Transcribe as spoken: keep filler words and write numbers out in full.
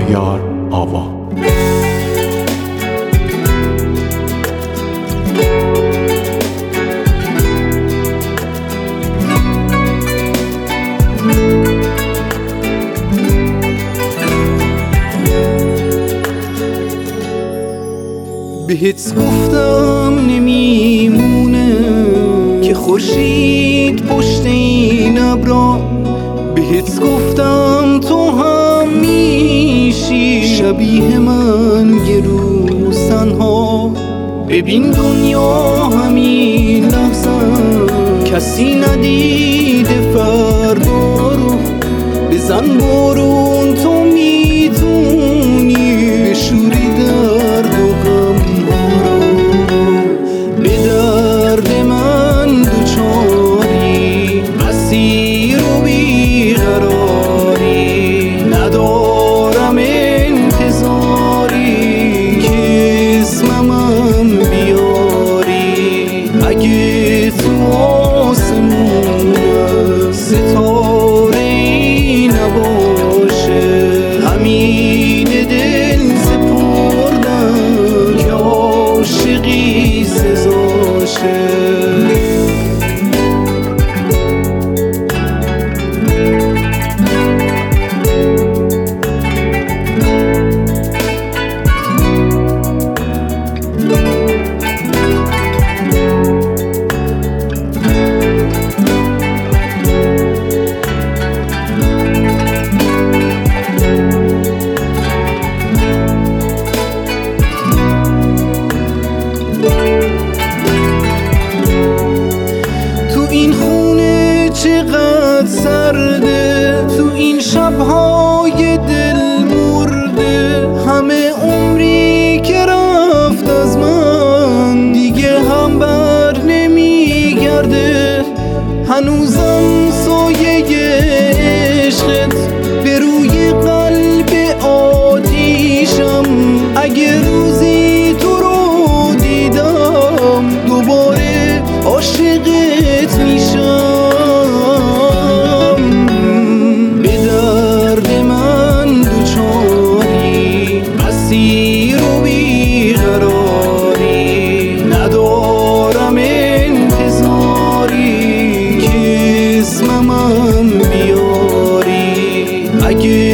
شهریار آوا. بهت گفتم نمیمونه که خورشید پشت این ابرا، بهت گفتم تو هم میشی شبیه من یه روز تنها. ببین دنیا همین لحظه کسی ندیده فردا رو، بزن بارون تو میتونی بشوری درد و غم رو، به درد من دوچاری اسیر و بیقراری، ندارم انتظاری که اسمم بیاری. اگه تو آسمون ستاره‌ای نباشه، همین دل سپردم که عاشقی سزاشه. این خونه چقدر سرده، تو این شبهای دل مرده، همه عمری که رفت از من دیگه هم بر نمیگرده. هنوزم سایه عشقت به روی قلب آتیشم، اگه روزی تو رو دیدم دوباره عاشقت میشم. به درد من دوچاری اسیر و بیقراری، ندارم انتظاری که اسمم بیاری. اگه